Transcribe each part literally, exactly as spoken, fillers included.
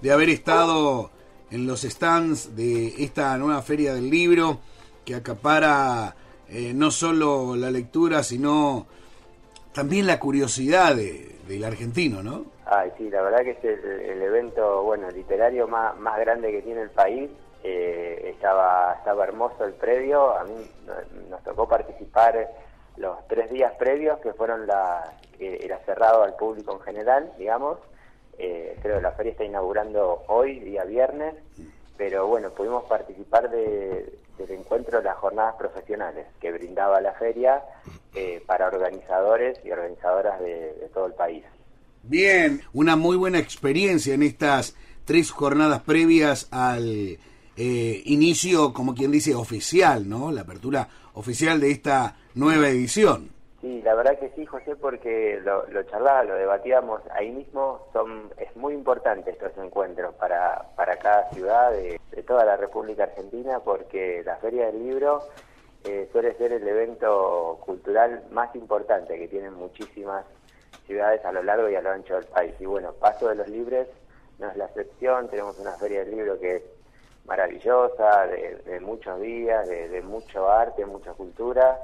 de haber estado en los stands de esta nueva Feria del Libro, que acapara eh, no solo la lectura, sino también la curiosidad de, del argentino, ¿no? Ay, sí, la verdad que es el, el evento, bueno, literario más, más grande que tiene el país. Eh, estaba, estaba hermoso el predio. A mí nos tocó participar los tres días previos, que fueron la, que era cerrado al público en general, digamos. Eh, creo que la feria está inaugurando hoy, día viernes, pero bueno, pudimos participar de, del encuentro de las jornadas profesionales que brindaba la feria eh, para organizadores y organizadoras de, de todo el país. Bien, una muy buena experiencia en estas tres jornadas previas al eh, inicio, como quien dice, oficial, ¿no? La apertura oficial de esta nueva edición. Sí, la verdad que sí, José, porque lo, lo charlaba, lo debatíamos ahí mismo. Son es muy importante estos encuentros para, para cada ciudad de, de toda la República Argentina, porque la Feria del Libro eh, suele ser el evento cultural más importante que tienen muchísimas ciudades a lo largo y a lo ancho del país. Y bueno, Paso de los Libres no es la excepción. Tenemos una Feria del Libro que es maravillosa, de, de muchos días, de, de mucho arte, mucha cultura.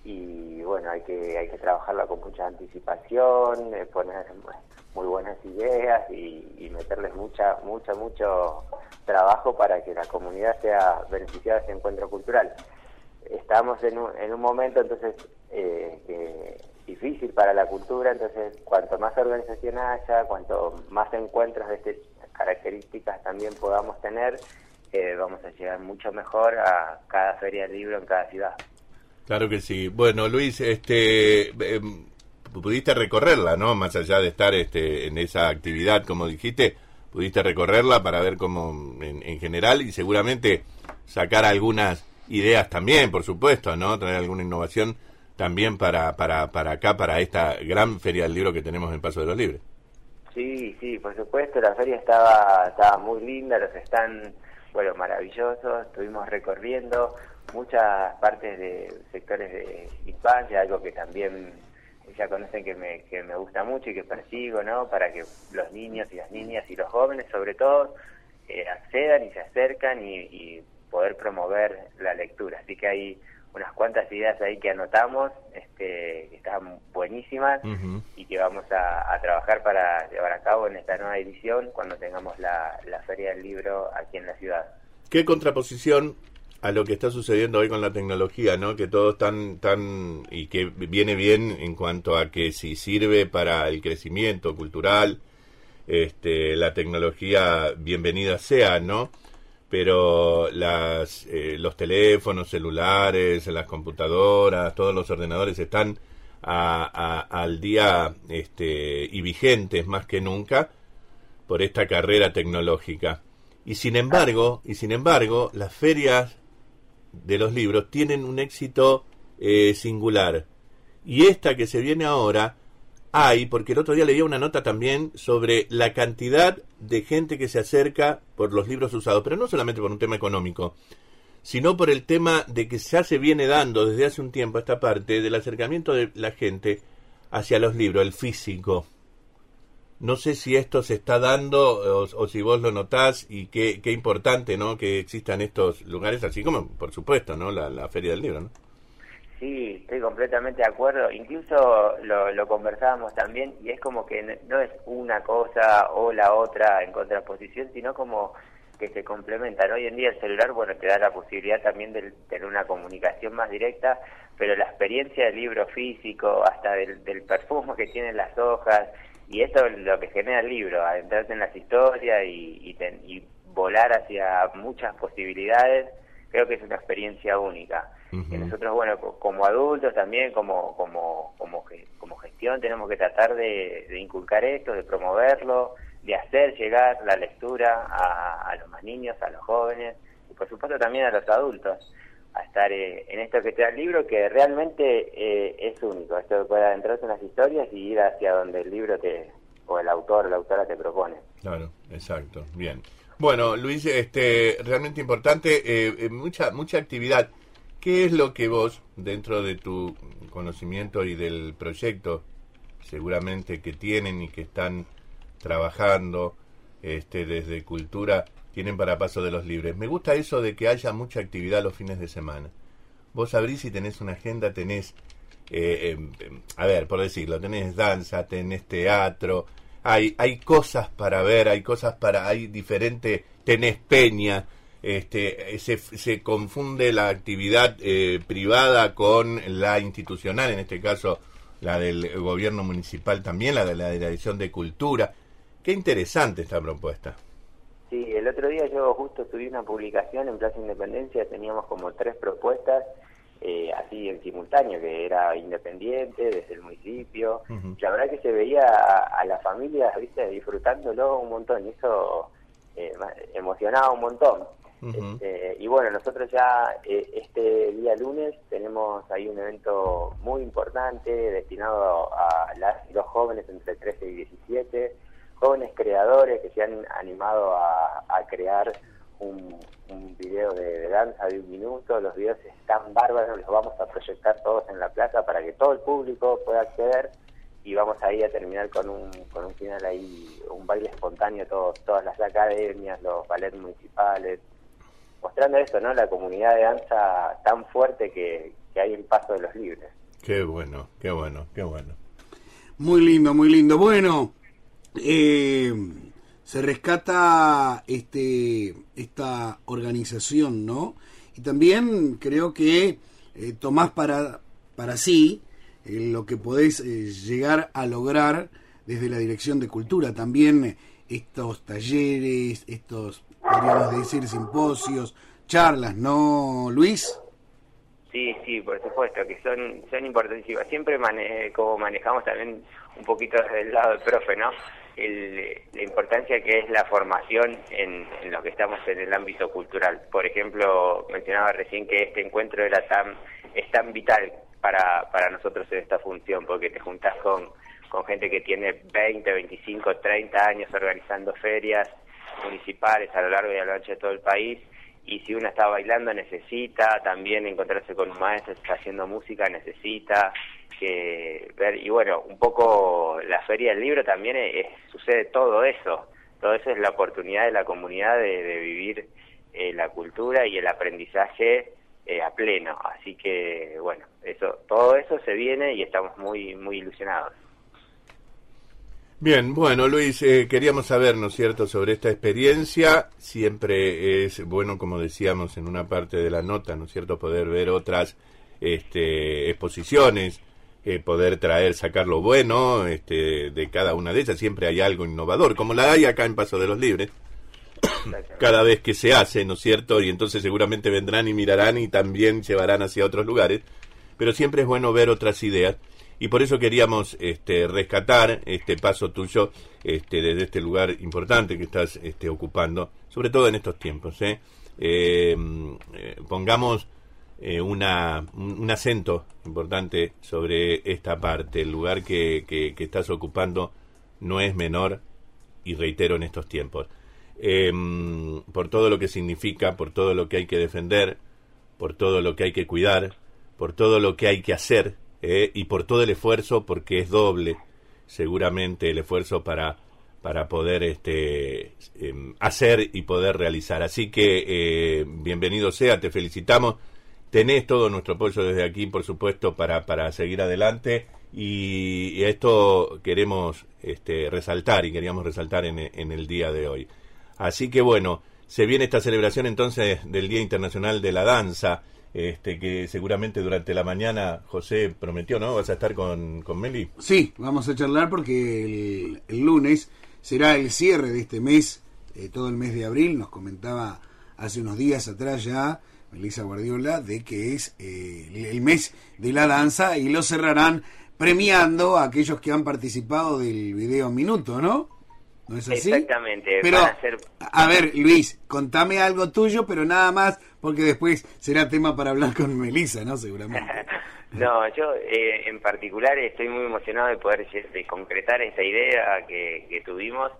Y bueno, hay que hay que trabajarla con mucha anticipación, eh, poner muy buenas ideas y, y meterles mucha mucha mucho trabajo para que la comunidad sea beneficiada de ese encuentro cultural. Estamos en un, en un momento entonces eh, que difícil para la cultura, entonces cuanto más organización haya, cuanto más encuentros de estas características también podamos tener, eh, vamos a llegar mucho mejor a cada feria del libro en cada ciudad. Claro que sí. Bueno, Luis, este, eh, pudiste recorrerla, ¿no? Más allá de estar este, en esa actividad, como dijiste, pudiste recorrerla para ver cómo en, en general y seguramente sacar algunas ideas también, por supuesto, ¿no? Traer alguna innovación también para, para, para acá, para esta gran feria del libro que tenemos en Paso de los Libres. Sí, sí, por supuesto, la feria estaba, estaba muy linda, los están, bueno, maravillosos, estuvimos recorriendo muchas partes de sectores de infancia, algo que también ya conocen que me, que me gusta mucho y que persigo, ¿no? Para que los niños y las niñas y los jóvenes, sobre todo, eh, accedan y se acercan y, y poder promover la lectura. Así que hay unas cuantas ideas ahí que anotamos, este, que están buenísimas, uh-huh, y que vamos a, a trabajar para llevar a cabo en esta nueva edición cuando tengamos la, la Feria del Libro aquí en la ciudad. ¿Qué contraposición a lo que está sucediendo hoy con la tecnología, ¿no? Que todo tan tan y que viene bien en cuanto a que si sirve para el crecimiento cultural, este, la tecnología bienvenida sea, ¿no? Pero las eh, los teléfonos celulares, las computadoras, todos los ordenadores están a, a, al día este, y vigentes más que nunca por esta carrera tecnológica. Y sin embargo, y sin embargo, las ferias de los libros tienen un éxito eh, singular. Y esta que se viene ahora, hay, porque el otro día leía una nota también sobre la cantidad de gente que se acerca por los libros usados, pero no solamente por un tema económico, sino por el tema de que ya se viene dando desde hace un tiempo esta parte del acercamiento de la gente hacia los libros, el físico. No sé si esto se está dando o, o si vos lo notás y qué, qué importante, ¿no? Que existan estos lugares, así como, por supuesto, ¿no? La, la Feria del Libro, ¿no? Sí, estoy completamente de acuerdo. Incluso lo, lo conversábamos también y es como que no es una cosa o la otra en contraposición, sino como que se complementan. Hoy en día el celular, bueno, te da la posibilidad también de tener una comunicación más directa, pero la experiencia del libro físico, hasta del, del perfume que tienen las hojas, y esto es lo que genera el libro, adentrarse en las historias y, y, ten, y volar hacia muchas posibilidades, creo que es una experiencia única. Uh-huh. Y nosotros, bueno, como adultos también, como como como, como gestión, tenemos que tratar de, de inculcar esto, de promoverlo, de hacer llegar la lectura a, a los más niños, a los jóvenes, y por supuesto también a los adultos, a estar eh, en esto que te da el libro, que realmente eh, es único, esto de poder adentrarse en las historias y ir hacia donde el libro te o el autor o la autora te propone. Claro, exacto, bien. Bueno, Luis, este realmente importante, eh, mucha mucha actividad. ¿Qué es lo que vos, dentro de tu conocimiento y del proyecto, seguramente que tienen y que están trabajando, este, desde Cultura tienen para Paso de los Libres. Me gusta eso de que haya mucha actividad los fines de semana. Vos abrís y tenés una agenda, tenés, eh, eh, a ver, por decirlo, tenés danza, tenés teatro, hay hay cosas para ver, hay cosas para, hay diferente, tenés peña, este, se, se confunde la actividad eh, privada con la institucional, en este caso la del gobierno municipal también, la de la Dirección de Cultura. Qué interesante esta propuesta. Sí, el otro día yo justo subí una publicación en Plaza Independencia, teníamos como tres propuestas, eh, así en simultáneo, que era independiente, desde el municipio. Uh-huh. La verdad que se veía a, a las familias, viste, disfrutándolo un montón, y eso eh, emocionaba un montón. Uh-huh. Este, y bueno, nosotros ya eh, este día lunes tenemos ahí un evento muy importante destinado a las y los jóvenes entre trece y diecisiete, jóvenes creadores que se han animado a, a crear un, un video de, de danza de un minuto. Los videos están bárbaros, los vamos a proyectar todos en la plaza para que todo el público pueda acceder, y vamos ahí a terminar con un con un final ahí, un baile espontáneo, todos, todas las academias, los ballets municipales, mostrando eso, ¿no? La comunidad de danza tan fuerte que, que hay en Paso de los Libres. Qué bueno, qué bueno, qué bueno. Muy lindo, muy lindo. Bueno, Eh, se rescata este esta organización, ¿no? Y también creo que eh, tomás para para sí eh, lo que podés eh, llegar a lograr desde la Dirección de Cultura. También eh, estos talleres, estos, podríamos decir, simposios, charlas, ¿no, Luis? Sí, sí, por supuesto, que son son importantísimas. Siempre mane como manejamos también un poquito desde el lado del profe, ¿no? El, la importancia que es la formación en, en lo que estamos en el ámbito cultural. Por ejemplo, mencionaba recién que este encuentro era tan es tan vital para para nosotros en esta función, porque te juntás con, con gente que tiene veinte, veinticinco, treinta años organizando ferias municipales a lo largo y a lo ancho de todo el país. Y si uno está bailando, necesita también encontrarse con un maestro, está haciendo música, necesita que ver. Y bueno, un poco la Feria del Libro también es, es, sucede todo eso. Todo eso es la oportunidad de la comunidad de, de vivir eh, la cultura y el aprendizaje eh, a pleno. Así que, bueno, eso todo eso se viene y estamos muy, muy ilusionados. Bien, bueno, Luis, eh, queríamos saber, ¿no es cierto?, sobre esta experiencia. Siempre es bueno, como decíamos en una parte de la nota, ¿no es cierto?, poder ver otras este, exposiciones, eh, poder traer, sacar lo bueno este, de cada una de ellas. Siempre hay algo innovador, como la hay acá en Paso de los Libres, cada vez que se hace, ¿no es cierto?, y entonces seguramente vendrán y mirarán y también llevarán hacia otros lugares, pero siempre es bueno ver otras ideas. Y por eso queríamos este, rescatar este paso tuyo este, desde este lugar importante que estás este, ocupando, sobre todo en estos tiempos. ¿eh? Eh, eh, pongamos eh, una, un, un acento importante sobre esta parte. El lugar que, que, que estás ocupando no es menor, y reitero, en estos tiempos. Eh, por todo lo que significa, por todo lo que hay que defender, por todo lo que hay que cuidar, por todo lo que hay que hacer, Eh, y por todo el esfuerzo, porque es doble seguramente el esfuerzo para para poder este eh, hacer y poder realizar. Así que eh, bienvenido sea, te felicitamos, tenés todo nuestro apoyo desde aquí, por supuesto, para para seguir adelante, y, y esto queremos este resaltar y queríamos resaltar en, en el día de hoy. Así que bueno, se viene esta celebración entonces del Día Internacional de la Danza. Este, que seguramente durante la mañana José prometió, ¿no? ¿Vas a estar con, con Meli? Sí, vamos a charlar porque el, el lunes será el cierre de este mes, eh, todo el mes de abril. Nos comentaba hace unos días atrás ya Melissa Guardiola de que es eh, el mes de la danza, y lo cerrarán premiando a aquellos que han participado del video Minuto, ¿no? ¿No es así? Exactamente. Pero, van a, ser... a ver, Luis, contame algo tuyo, pero nada más, porque después será tema para hablar con Melissa, ¿no? Seguramente. No, yo eh, en particular estoy muy emocionado de poder de concretar esa idea que, que tuvimos,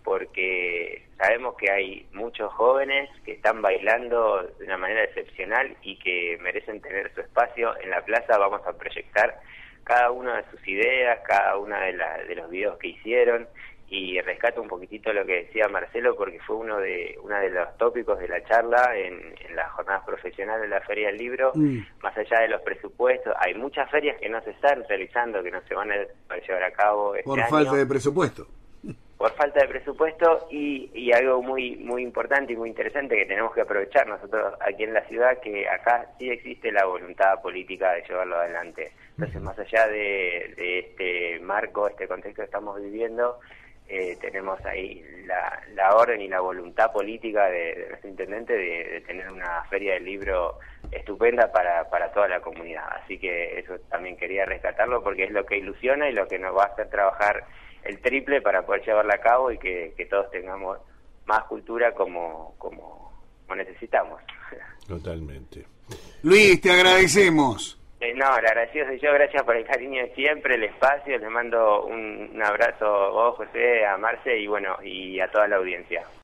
porque sabemos que hay muchos jóvenes que están bailando de una manera excepcional y que merecen tener su espacio. En la plaza vamos a proyectar cada una de sus ideas, cada una de, la, de los videos que hicieron, y rescato un poquitito lo que decía Marcelo, porque fue uno de uno de los tópicos de la charla en, en las jornadas profesionales de la Feria del Libro. Mm. Más allá de los presupuestos, hay muchas ferias que no se están realizando, que no se van a llevar a cabo este por año, falta de presupuesto. Por falta de presupuesto y, y algo muy muy importante y muy interesante que tenemos que aprovechar nosotros aquí en la ciudad, que acá sí existe la voluntad política de llevarlo adelante. Entonces, más allá de, de este marco, este contexto que estamos viviendo, eh, tenemos ahí la, la orden y la voluntad política de, de nuestro intendente de, de tener una feria del libro estupenda para, para toda la comunidad. Así que eso también quería rescatarlo, porque es lo que ilusiona y lo que nos va a hacer trabajar el triple para poder llevarla a cabo y que, que todos tengamos más cultura como, como, como necesitamos. Totalmente. Luis, te agradecemos. Eh, no, le agradecido soy yo, gracias por el cariño de siempre, el espacio, les mando un, un abrazo a vos, José, a Marce y bueno, y a toda la audiencia.